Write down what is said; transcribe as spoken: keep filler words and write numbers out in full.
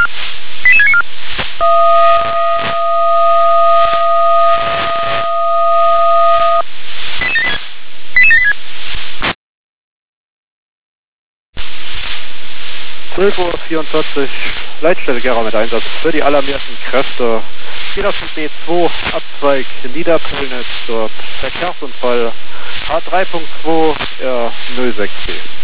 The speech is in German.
zwölf Uhr vierundvierzig, Leitstelle Gera mit Einsatz für die alarmierten Kräfte. Wieder zum B zwei, Abzweig Niederpöllnitz, dort Verkehrsunfall H drei Punkt zwei R null sechs B.